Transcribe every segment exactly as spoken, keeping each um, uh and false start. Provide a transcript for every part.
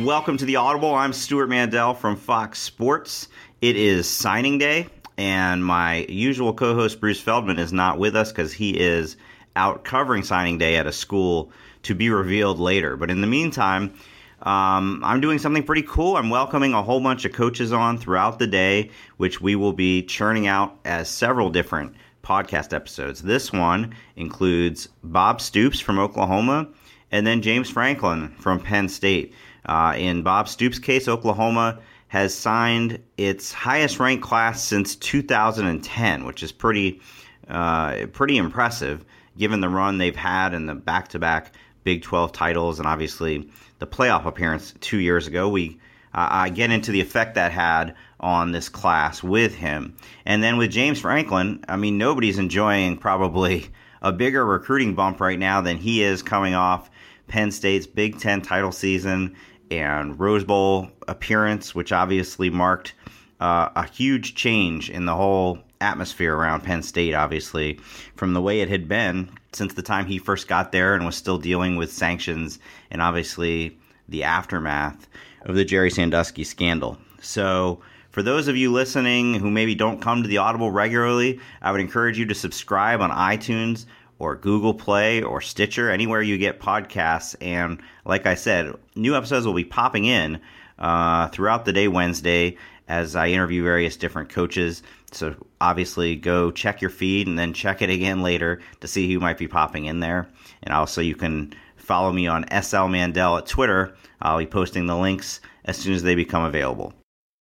Welcome to the Audible. I'm Stuart Mandel from Fox Sports. It is signing day, and my usual co-host Bruce Feldman is not with us because he is out covering signing day at a school to be revealed later. But in the meantime, um, I'm doing something pretty cool. I'm welcoming a whole bunch of coaches on throughout the day, which we will be churning out as several different podcast episodes. This one includes Bob Stoops from Oklahoma and then James Franklin from Penn State. Uh, in Bob Stoops' case, Oklahoma has signed its highest ranked class since two thousand ten, which is pretty uh, pretty impressive given the run they've had and the back-to-back Big twelve titles and obviously the playoff appearance two years ago. We uh, I get into the effect that had on this class with him. And then with James Franklin, I mean, nobody's enjoying probably a bigger recruiting bump right now than he is coming off Penn State's Big Ten title season and Rose Bowl appearance, which obviously marked uh, a huge change in the whole atmosphere around Penn State, obviously, from the way it had been since the time he first got there and was still dealing with sanctions and obviously the aftermath of the Jerry Sandusky scandal. So for those of you listening who maybe don't come to the Audible regularly, I would encourage you to subscribe on iTunes or Google Play or Stitcher, anywhere you get podcasts. And like I said, new episodes will be popping in uh, throughout the day Wednesday as I interview various different coaches. So obviously go check your feed and then check it again later to see who might be popping in there. And also you can follow me on S L Mandel at Twitter. I'll be posting the links as soon as they become available.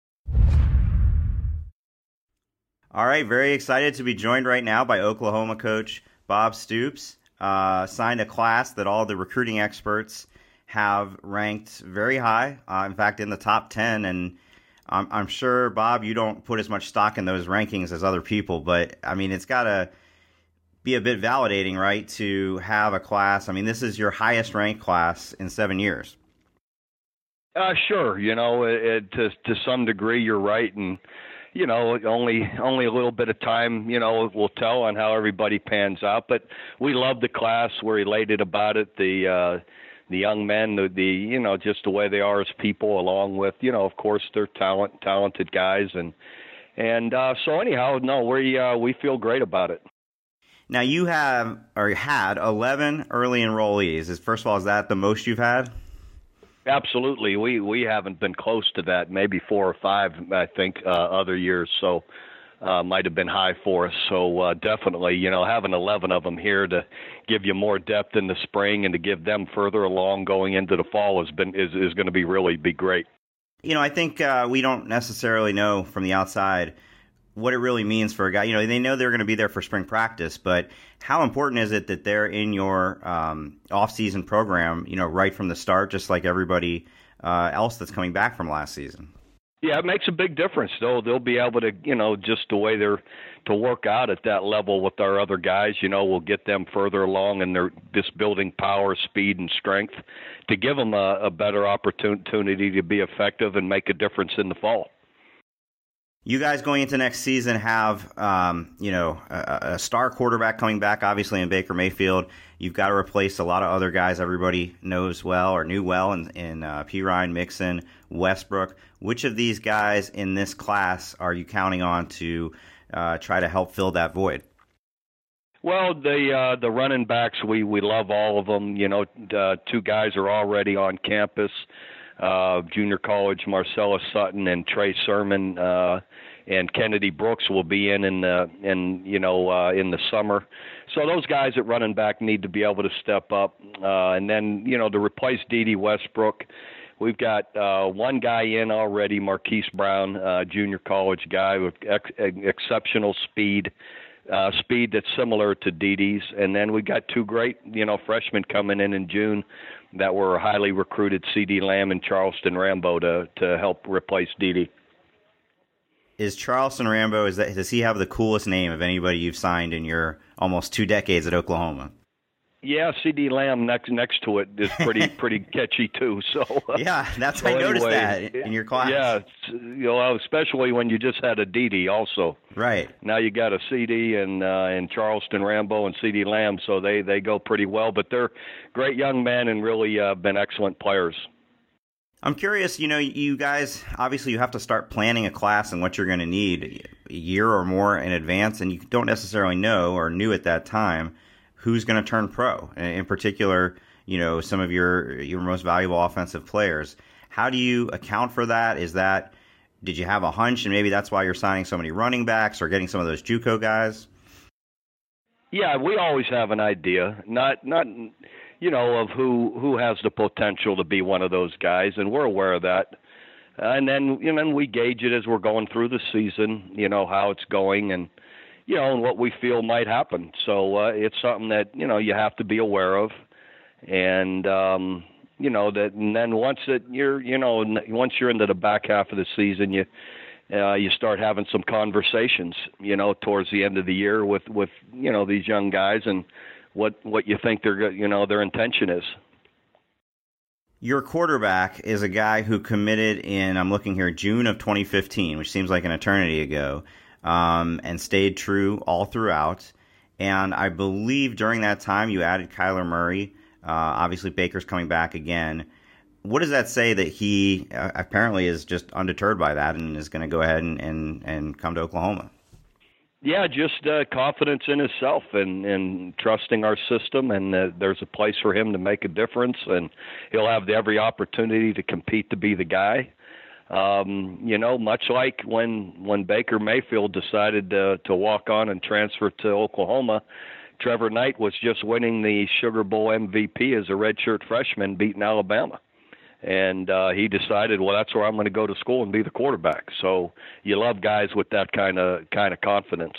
All right, very excited to be joined right now by Oklahoma coach Bob Stoops. Uh, signed a class that all the recruiting experts have ranked very high, uh, in fact, in the top ten. And I'm, I'm sure, Bob, you don't put as much stock in those rankings as other people, but I mean, it's got to be a bit validating, right, to have a class. I mean, this is your highest ranked class in seven years. Uh, sure. You know, it, it, to to some degree, you're right, and you know, only only a little bit of time, you know, will tell on how everybody pans out. But we love the class. We're elated about it. The uh, the young men, the, the you know, just the way they are as people, along with, you know, of course, they're talent talented guys, and and uh, so anyhow, no, we uh, we feel great about it. Now you have or had eleven early enrollees. Is first of all, is that the most you've had? Absolutely. We we haven't been close to that, maybe four or five, I think, uh, other years. So uh, might have been high for us. So uh, definitely, you know, having eleven of them here to give you more depth in the spring and to give them further along going into the fall has been is, is going to be really be great. You know, I think uh, we don't necessarily know from the outside what it really means for a guy. You know, they know they're going to be there for spring practice, but how important is it that they're in your um, off-season program, you know, right from the start, just like everybody uh, else that's coming back from last season? Yeah, it makes a big difference. They'll, they'll be able to, you know, just the way they're to work out at that level with our other guys, you know, we'll get them further along in their just building power, speed, and strength to give them a, a better opportunity to be effective and make a difference in the fall. You guys going into next season have, um, you know, a, a star quarterback coming back, obviously, in Baker Mayfield. You've got to replace a lot of other guys everybody knows well or knew well in, in uh, P. Ryan, Mixon, Westbrook. Which of these guys in this class are you counting on to uh, try to help fill that void? Well, the uh, the running backs, we, we love all of them. You know, uh, two guys are already on campus. Uh, junior college, Marcellus Sutton and Trey Sermon, uh, and Kennedy Brooks will be in in the in you know uh, in the summer. So those guys at running back need to be able to step up, uh, and then you know to replace Dede Westbrook, we've got uh, one guy in already, Marquise Brown, uh, junior college guy with ex- exceptional speed. Uh, speed that's similar to Dede's, and then we got two great, you know, freshmen coming in in June that were highly recruited, C D Lamb and Charleston Rambo, to to help replace Dede. Is Charleston Rambo, is that, does he have the coolest name of anybody you've signed in your almost two decades at Oklahoma? Yeah, C D Lamb next next to it is pretty pretty catchy too. So uh, yeah, that's so I noticed anyway, that in your class. Yeah, you know, especially when you just had a Dede also. Right. Now you got a C D and uh, and Charleston Rambo and C D Lamb, so they, they go pretty well. But they're great young men and really uh, been excellent players. I'm curious, you know, you guys, obviously you have to start planning a class and what you're going to need a year or more in advance, and you don't necessarily know or knew at that time who's going to turn pro. In particular, you know, some of your your most valuable offensive players. How do you account for that? Is that, did you have a hunch and maybe that's why you're signing so many running backs or getting some of those JUCO guys? Yeah, we always have an idea, not not you know, of who who has the potential to be one of those guys, and we're aware of that. And then you know, we gauge it as we're going through the season, you know, how it's going and you know, and what we feel might happen. So uh, it's something that, you know, you have to be aware of. And um, you know, that and then once it you're, you know, once you're into the back half of the season, you Uh, you start having some conversations, you know, towards the end of the year with, with you know, these young guys and what what you think their you know their intention is. Your quarterback is a guy who committed in, I'm looking here, June of twenty fifteen, which seems like an eternity ago, um, and stayed true all throughout. And I believe during that time you added Kyler Murray. Uh, obviously, Baker's coming back again. What does that say that he uh, apparently is just undeterred by that and is going to go ahead and, and, and come to Oklahoma? Yeah, just uh, confidence in himself and, and trusting our system, and uh, there's a place for him to make a difference, and he'll have every opportunity to compete to be the guy. Um, you know, much like when when Baker Mayfield decided to, to walk on and transfer to Oklahoma, Trevor Knight was just winning the Sugar Bowl M V P as a redshirt freshman, beating Alabama. And uh, he decided, well, that's where I'm going to go to school and be the quarterback. So you love guys with that kind of kind of confidence.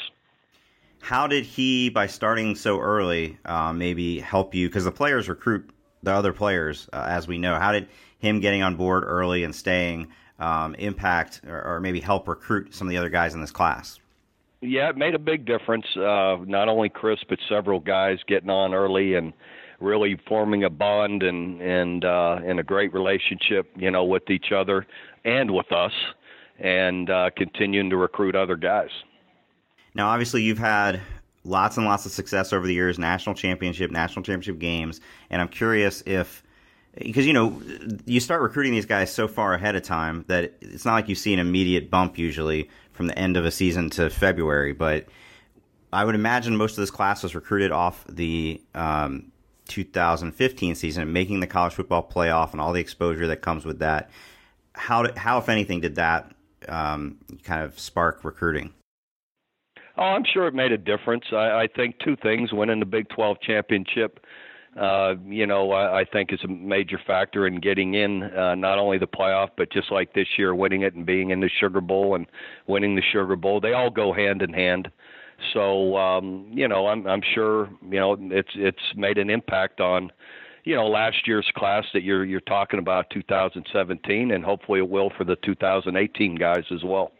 How did he, by starting so early, uh, maybe help you? Because the players recruit the other players, uh, as we know. How did him getting on board early and staying um, impact or, or maybe help recruit some of the other guys in this class? Yeah, it made a big difference. Uh, not only Chris, but several guys getting on early and really forming a bond and and uh, and a great relationship, you know, with each other and with us, and uh, continuing to recruit other guys. Now, obviously, you've had lots and lots of success over the years, national championship, national championship games, and I'm curious if, because, you know, you start recruiting these guys so far ahead of time that it's not like you see an immediate bump usually from the end of a season to February, but I would imagine most of this class was recruited off the um, two thousand fifteen season, making the college football playoff and all the exposure that comes with that. How, did, how if anything, did that um, kind of spark recruiting? Oh, I'm sure it made a difference. I, I think two things: winning the Big twelve championship, uh, you know, I, I think is a major factor in getting in uh, not only the playoff, but just like this year, winning it and being in the Sugar Bowl and winning the Sugar Bowl. They all go hand in hand. So, um, you know, I'm, I'm sure, you know, it's it's made an impact on, you know, last year's class that you're you're talking about, two thousand seventeen, and hopefully it will for the two thousand eighteen guys as well.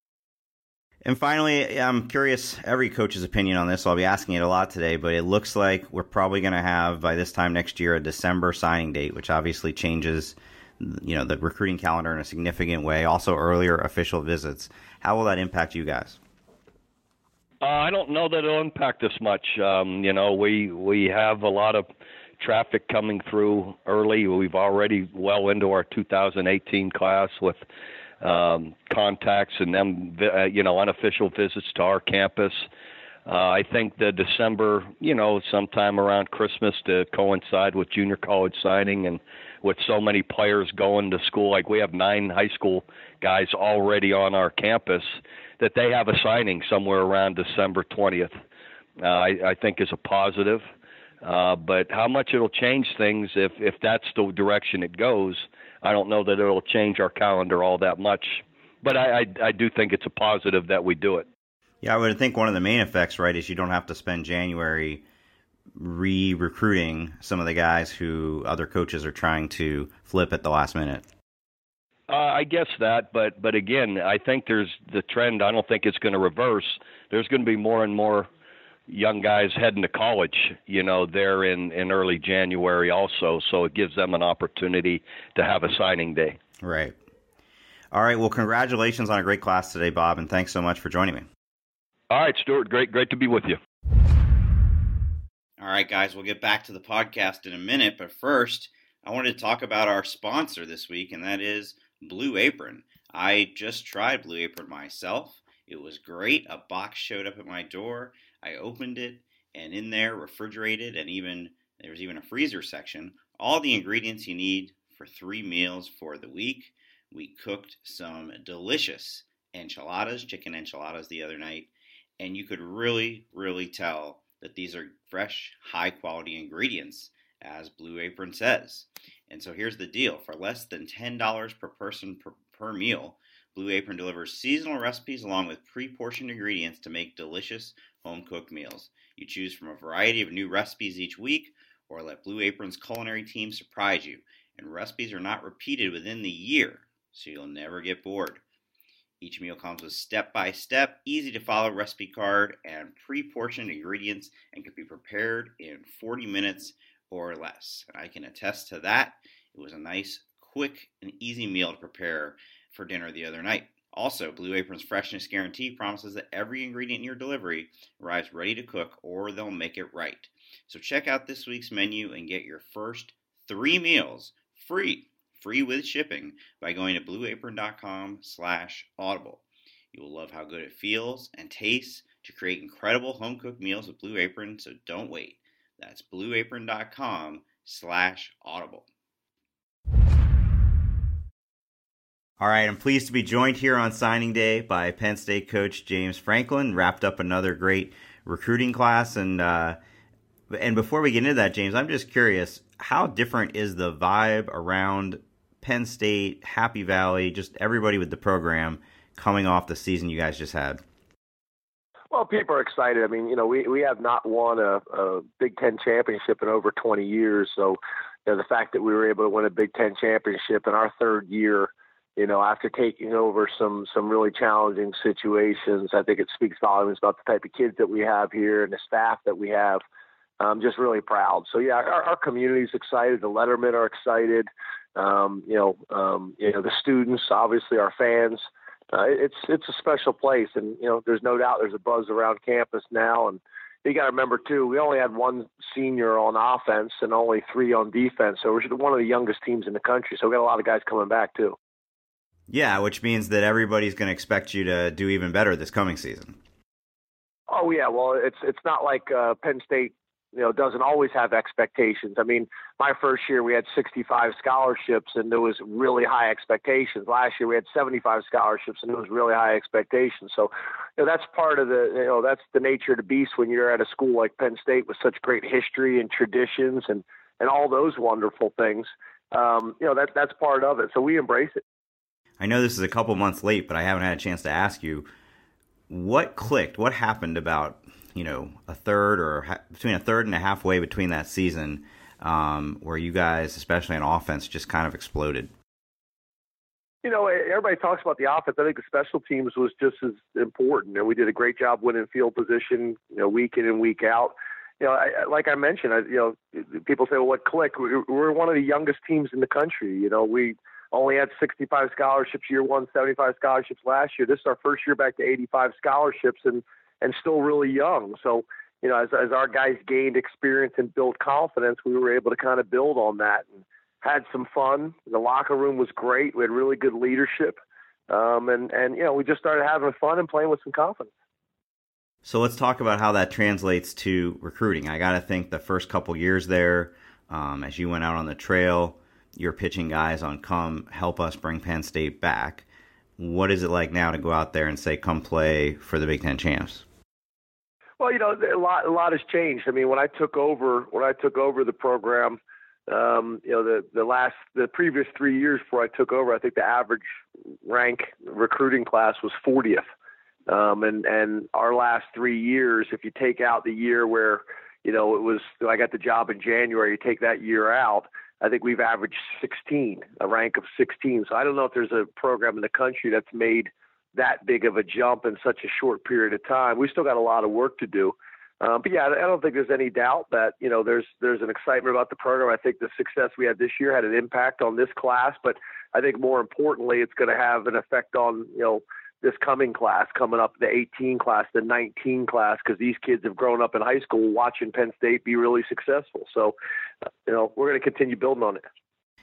And finally, I'm curious every coach's opinion on this, so I'll be asking it a lot today, but it looks like we're probably going to have, by this time next year, a December signing date, which obviously changes, you know, the recruiting calendar in a significant way, also earlier official visits. How will that impact you guys? Uh, I don't know that it'll impact us much. Um, you know, we we have a lot of traffic coming through early. We've already well into our two thousand eighteen class with um, contacts and them, uh, you know, unofficial visits to our campus. Uh, I think the December, you know, sometime around Christmas to coincide with junior college signing and with so many players going to school, like we have nine high school guys already on our campus, that they have a signing somewhere around December twentieth, uh, I, I think is a positive. Uh, but how much it'll change things if, if that's the direction it goes, I don't know that it'll change our calendar all that much. But I, I, I do think it's a positive that we do it. Yeah, I would think one of the main effects, right, is you don't have to spend January re-recruiting some of the guys who other coaches are trying to flip at the last minute. Uh, I guess that, but but again, I think there's the trend. I don't think it's going to reverse. There's going to be more and more young guys heading to college, you know, there in, in early January also. So it gives them an opportunity to have a signing day. Right. All right. Well, congratulations on a great class today, Bob, and thanks so much for joining me. All right, Stuart. Great, great to be with you. All right, guys. We'll get back to the podcast in a minute, but first, I wanted to talk about our sponsor this week, and that is Blue Apron. I just tried Blue Apron myself. It was great. A box showed up at my door. I opened it, and in there, refrigerated, and even there was even a freezer section, all the ingredients you need for three meals for the week. We cooked some delicious enchiladas, chicken enchiladas the other night, and you could really, really tell that these are fresh, high-quality ingredients, as Blue Apron says. And so here's the deal. For less than ten dollars per person per, per meal, Blue Apron delivers seasonal recipes along with pre-portioned ingredients to make delicious home-cooked meals. You choose from a variety of new recipes each week, or let Blue Apron's culinary team surprise you. And recipes are not repeated within the year, so you'll never get bored. Each meal comes with step-by-step, easy-to-follow recipe card and pre-portioned ingredients and can be prepared in forty minutes or less. And I can attest to that. It was a nice, quick, and easy meal to prepare for dinner the other night. Also, Blue Apron's freshness guarantee promises that every ingredient in your delivery arrives ready to cook or they'll make it right. So check out this week's menu and get your first three meals free, free with shipping, by going to blueapron.com slash audible. You will love how good it feels and tastes to create incredible home-cooked meals with Blue Apron, so don't wait. That's blueapron.com slash audible. All right, I'm pleased to be joined here on signing day by Penn State coach James Franklin. Wrapped up another great recruiting class. And uh, and before we get into that, James, I'm just curious, how different is the vibe around Penn State, Happy Valley, just everybody with the program coming off the season you guys just had? Well, people are excited. I mean, you know, we, we have not won a, a Big Ten championship in over twenty years. So, you know, the fact that we were able to win a Big Ten championship in our third year, you know, after taking over some, some really challenging situations, I think it speaks volumes about the type of kids that we have here and the staff that we have. I'm just really proud. So, yeah, our, our community's excited. The lettermen are excited. Um, you know, um, you know, the students, obviously our fans. Uh, it's it's a special place, and you know, there's no doubt there's a buzz around campus now. And you got to remember too, we only had one senior on offense and only three on defense, so we're one of the youngest teams in the country. So we got a lot of guys coming back too. Yeah, which means that everybody's going to expect you to do even better this coming season. Oh yeah, well it's it's not like uh, Penn State, you know, doesn't always have expectations. I mean, my first year we had sixty-five scholarships and there was really high expectations. Last year we had seventy-five scholarships and there was really high expectations. So, you know, that's part of the, you know, that's the nature of the beast when you're at a school like Penn State with such great history and traditions and, and all those wonderful things. Um, you know, that that's part of it. So we embrace it. I know this is a couple months late, but I haven't had a chance to ask you, what clicked? What happened about, you know, a third or ha- between a third and a halfway between that season um, where you guys, especially on offense, just kind of exploded? You know, everybody talks about the offense. I think the special teams was just as important, and we did a great job winning field position, you know, week in and week out. You know, I, like I mentioned, I, you know, people say, well, what clicked? We're, we're one of the youngest teams in the country. You know, we only had sixty-five scholarships year one, seventy-five scholarships last year. This is our first year back to eighty-five scholarships, and and still really young. So, you know, as, as our guys gained experience and built confidence, we were able to kind of build on that and had some fun. The locker room was great. We had really good leadership. Um, and, and, you know, we just started having fun and playing with some confidence. So let's talk about how that translates to recruiting. I got to think the first couple years there, um, as you went out on the trail, you're pitching guys on come help us bring Penn State back. What is it like now to go out there and say, come play for the Big Ten champs? Well, you know, a lot, a lot has changed. I mean, when I took over, when I took over the program, um, you know, the, the last, the previous three years before I took over, I think the average rank recruiting class was fortieth. Um, and, and our last three years, if you take out the year where, you know, it was, I got the job in January, you take that year out, I think we've averaged sixteen, a rank of sixteen. So I don't know if there's a program in the country that's made that big of a jump in such a short period of time. We still got a lot of work to do. Um, but yeah, I don't think there's any doubt that, you know, there's, there's an excitement about the program. I think the success we had this year had an impact on this class, but I think more importantly, it's going to have an effect on, you know, this coming class coming up, the eighteen class, the nineteen class, because these kids have grown up in high school watching Penn State be really successful. So, you know, we're going to continue building on it.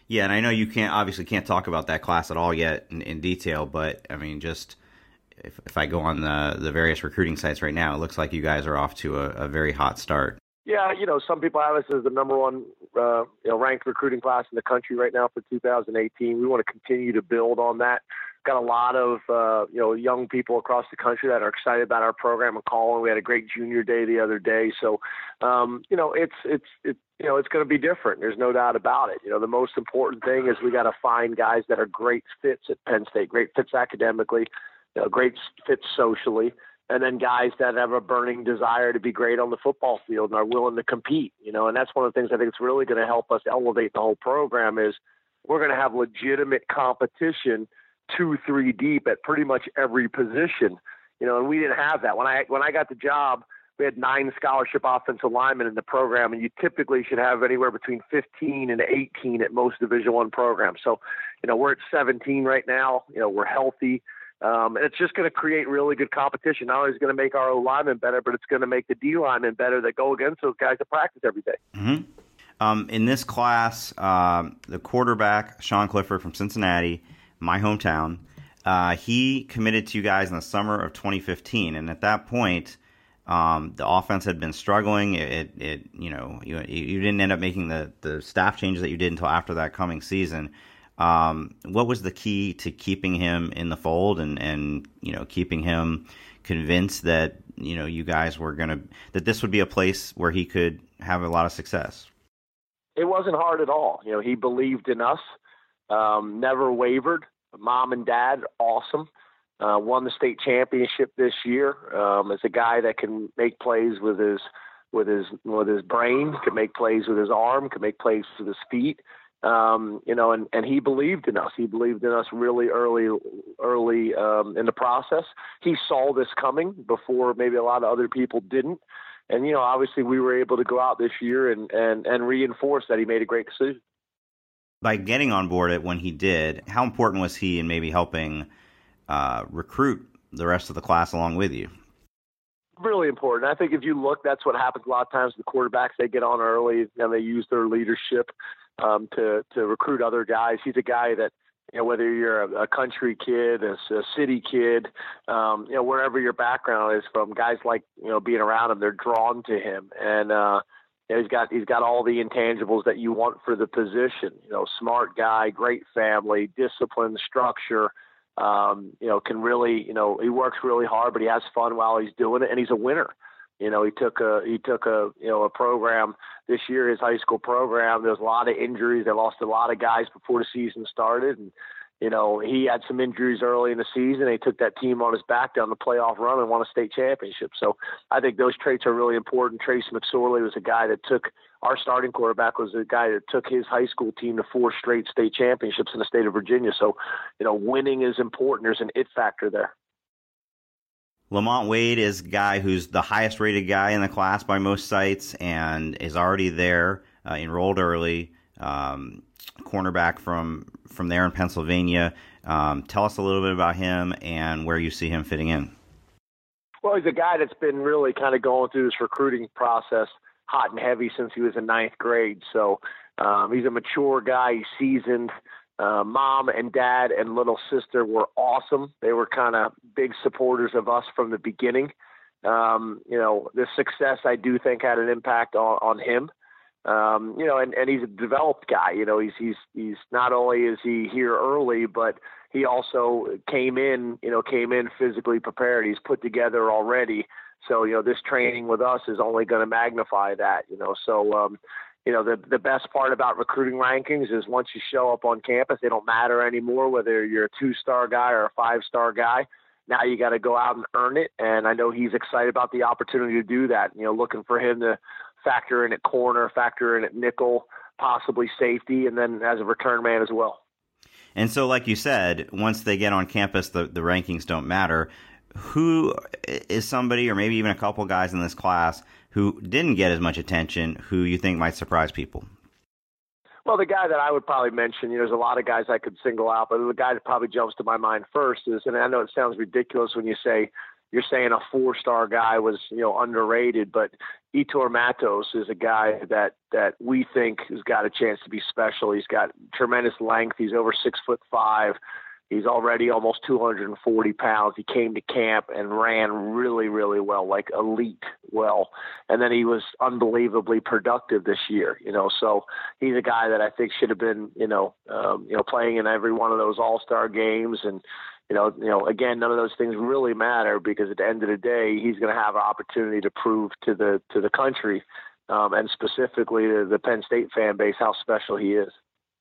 Yeah, and I know you can't obviously can't talk about that class at all yet in, in detail, but I mean, just if, if I go on the the various recruiting sites right now, it looks like you guys are off to a, a very hot start. Yeah, you know, some people have us as the number one uh, you know, ranked recruiting class in the country right now for two thousand eighteen. We want to continue to build on that. Got a lot of uh, you know young people across the country that are excited about our program and calling. We had a great junior day the other day, so um, you know it's it's it's you know it's going to be different. There's no doubt about it. You know the most important thing is we got to find guys that are great fits at Penn State, great fits academically, you know, great fits socially, and then guys that have a burning desire to be great on the football field and are willing to compete. You know, and that's one of the things I think it's really going to help us elevate the whole program is we're going to have legitimate competition two, three deep at pretty much every position, you know, and we didn't have that. When I when I got the job, we had nine scholarship offensive linemen in the program, and you typically should have anywhere between fifteen and eighteen at most Division One programs. So, you know, we're at seventeen right now. You know, we're healthy, um, and it's just going to create really good competition. Not only is it going to make our O linemen better, but it's going to make the D linemen better that go against those guys that practice every day. Mm-hmm. Um, in this class, um, the quarterback Sean Clifford from Cincinnati, my hometown, uh, he committed to you guys in the summer of twenty fifteen, and at that point, um, the offense had been struggling. It, it you know, you, you didn't end up making the, the staff changes that you did until after that coming season. Um, what was the key to keeping him in the fold and, and you know, keeping him convinced that you know you guys were gonna that this would be a place where he could have a lot of success? It wasn't hard at all. You know, he believed in us, um, never wavered. Mom and dad, awesome. Uh, won the state championship this year. Um, as a guy that can make plays with his with his with his brain, can make plays with his arm, can make plays with his feet. Um, you know, and, and he believed in us. He believed in us really early, early um, in the process. He saw this coming before maybe a lot of other people didn't. And you know, obviously, we were able to go out this year and and and reinforce that he made a great decision. By getting on board it when he did, how important was he in maybe helping uh, recruit the rest of the class along with you? Really important. I think if you look, that's what happens a lot of times with quarterbacks. They get on early and they use their leadership um, to to recruit other guys. He's a guy that, you know, whether you're a, a country kid, a, a city kid, um, you know, wherever your background is from, guys like, you know, being around him, they're drawn to him. And, uh, You know, he's got he's got all the intangibles that you want for the position. You know, smart guy, great family, discipline, structure. Um, you know, can really, you know, he works really hard, but he has fun while he's doing it, and he's a winner. You know, he took a he took a you know a program this year, his high school program. There's a lot of injuries. They lost a lot of guys before the season started, and you know, he had some injuries early in the season. He took that team on his back down the playoff run and won a state championship. So I think those traits are really important. Trace McSorley was a guy that took our starting quarterback was a guy that took his high school team to four straight state championships in the state of Virginia. So, you know, winning is important. There's an it factor there. Lamont Wade is a guy who's the highest rated guy in the class by most sites and is already there, uh, enrolled early. Um, cornerback from from there in Pennsylvania. Um, tell us a little bit about him and where you see him fitting in. Well, he's a guy that's been really kind of going through this recruiting process hot and heavy since he was in ninth grade. So um, he's a mature guy. He's seasoned. Uh, mom and dad and little sister were awesome. They were kind of big supporters of us from the beginning. Um, you know, the success I do think had an impact on, on him. Um, you know, and, and he's a developed guy. You know, he's he's he's not only is he here early, but he also came in, you know, came in physically prepared. He's put together already. So, you know, this training with us is only going to magnify that, you know. So, um, you know, the the best part about recruiting rankings is once you show up on campus, they don't matter anymore whether you're a two-star guy or a five-star guy. Now you got to go out and earn it. And I know he's excited about the opportunity to do that, you know, looking for him to factor in at corner, factor in at nickel, possibly safety, and then as a return man as well. And so, like you said, once they get on campus, the, the rankings don't matter. Who is somebody, or maybe even a couple guys in this class, who didn't get as much attention, who you think might surprise people? Well, the guy that I would probably mention, you know, there's a lot of guys I could single out, but the guy that probably jumps to my mind first is, and I know it sounds ridiculous when you say, you're saying a four-star guy was, you know, underrated, but Yetur Matos is a guy that, that we think has got a chance to be special. He's got tremendous length. He's over six foot five. He's already almost two hundred forty pounds. He came to camp and ran really, really well, like elite well. And then he was unbelievably productive this year, you know. So he's a guy that I think should have been, you know, um, you know, playing in every one of those all-star games. And, you know, you know, again, none of those things really matter because at the end of the day, he's going to have an opportunity to prove to the to the country um, and specifically to the Penn State fan base how special he is.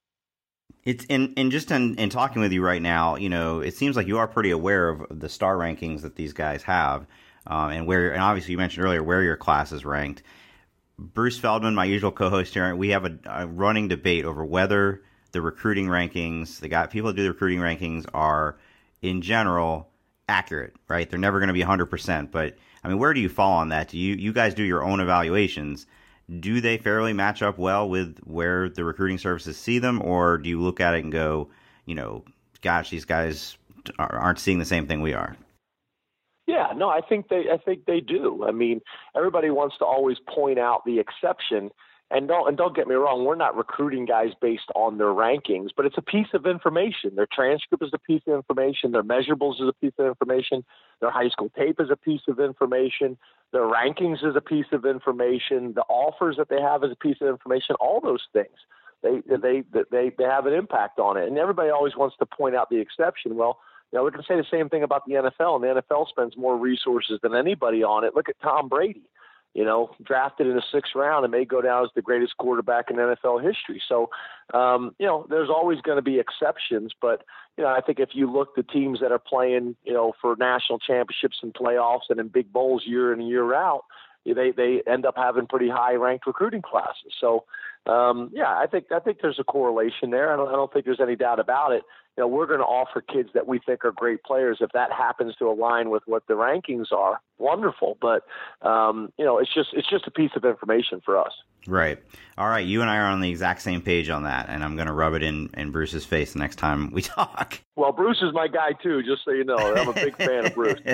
It's and and just in, in talking with you right now, you know, it seems like you are pretty aware of the star rankings that these guys have, um, and where and obviously you mentioned earlier where your class is ranked. Bruce Feldman, my usual co-host here, we have a, a running debate over whether the recruiting rankings, the guy people that do the recruiting rankings are in general accurate, right? They're never going to be one hundred percent, but I mean, where do you fall on that? Do you you guys do your own evaluations? Do they fairly match up well with where the recruiting services see them, or do you look at it and go, you know, gosh, these guys aren't seeing the same thing we are? Yeah, no, I think they, I think they do. I mean, everybody wants to always point out the exception, and don't, and don't get me wrong, we're not recruiting guys based on their rankings, but it's a piece of information. Their transcript is a piece of information. Their measurables is a piece of information. Their high school tape is a piece of information. Their rankings is a piece of information. The offers that they have is a piece of information. All those things, they they they they have an impact on it. And everybody always wants to point out the exception. Well, you know, we can say the same thing about the N F L, and the N F L spends more resources than anybody on it. Look at Tom Brady, you know, drafted in the sixth round and may go down as the greatest quarterback in N F L history. So, um, you know, there's always going to be exceptions, but, you know, I think if you look the teams that are playing, you know, for national championships and playoffs and in big bowls year in and year out, they, they end up having pretty high ranked recruiting classes. So, um, yeah, I think, I think there's a correlation there. I don't, I don't think there's any doubt about it. You know, we're going to offer kids that we think are great players. If that happens to align with what the rankings are, wonderful. But, um, you know, it's just it's just a piece of information for us. Right. All right. You and I are on the exact same page on that, and I'm going to rub it in, in Bruce's face the next time we talk. Well, Bruce is my guy, too, just so you know. I'm a big fan of Bruce.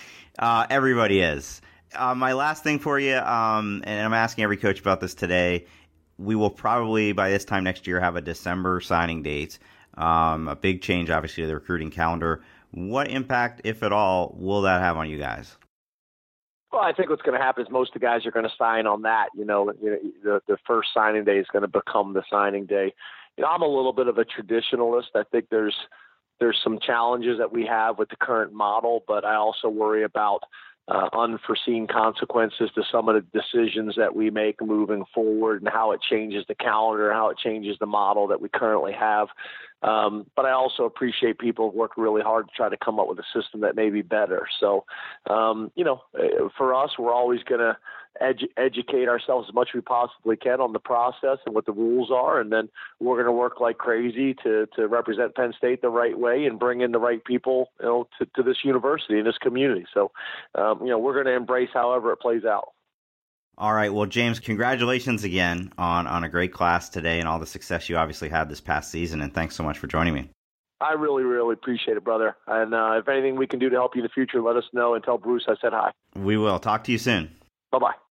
Uh, everybody is. Uh, my last thing for you, um, and I'm asking every coach about this today, we will probably, by this time next year, have a December signing date. Um, a big change, obviously, to the recruiting calendar. What impact, if at all, will that have on you guys? Well, I think what's going to happen is most of the guys are going to sign on that. You know, the, the first signing day is going to become the signing day. You know, I'm a little bit of a traditionalist. I think there's there's some challenges that we have with the current model, but I also worry about uh, unforeseen consequences to some of the decisions that we make moving forward and how it changes the calendar, how it changes the model that we currently have. Um, but I also appreciate people who work really hard to try to come up with a system that may be better. So, um, you know, for us, we're always going to edu- educate ourselves as much as we possibly can on the process and what the rules are. And then we're going to work like crazy to, to represent Penn State the right way and bring in the right people, you know, to, to this university and this community. So, um, you know, we're going to embrace however it plays out. All right. Well, James, congratulations again on, on a great class today and all the success you obviously had this past season. And thanks so much for joining me. I really, really appreciate it, brother. And uh, if anything we can do to help you in the future, let us know and tell Bruce I said hi. We will. Talk to you soon. Bye-bye.